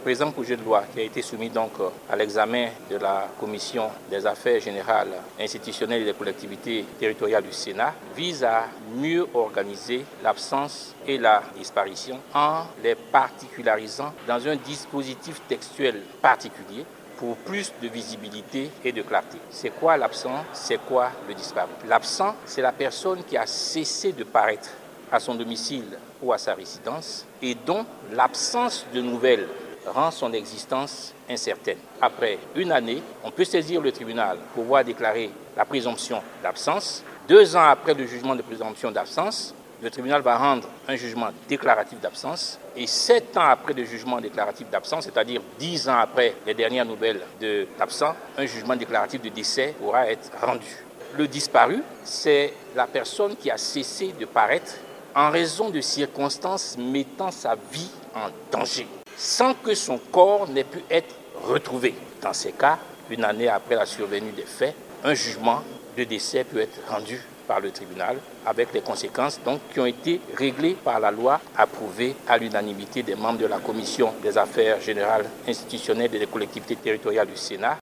présent projet de loi qui a été soumis donc à l'examen de la Commission des affaires générales, institutionnelles et des collectivités territoriales du Sénat vise à mieux organiser l'absence et la disparition en les particularisant dans un dispositif textuel particulier pour plus de visibilité et de clarté. C'est quoi l'absent? C'est quoi le disparu? L'absent, c'est la personne qui a cessé de paraître à son domicile ou à sa résidence et dont l'absence de nouvelles rend son existence incertaine. Après une année, on peut saisir le tribunal pour voir déclarer la présomption d'absence. 2 ans après le jugement de présomption d'absence, le tribunal va rendre un jugement déclaratif d'absence et 7 ans après le jugement déclaratif d'absence, c'est-à-dire 10 ans après les dernières nouvelles de l'absent, un jugement déclaratif de décès pourra être rendu. Le disparu, c'est la personne qui a cessé de paraître en raison de circonstances mettant sa vie en danger, sans que son corps n'ait pu être retrouvé. Dans ces cas, une année après la survenue des faits, un jugement de décès peut être rendu par le tribunal avec les conséquences donc, qui ont été réglées par la loi approuvée à l'unanimité des membres de la Commission des affaires générales institutionnelles et des collectivités territoriales du Sénat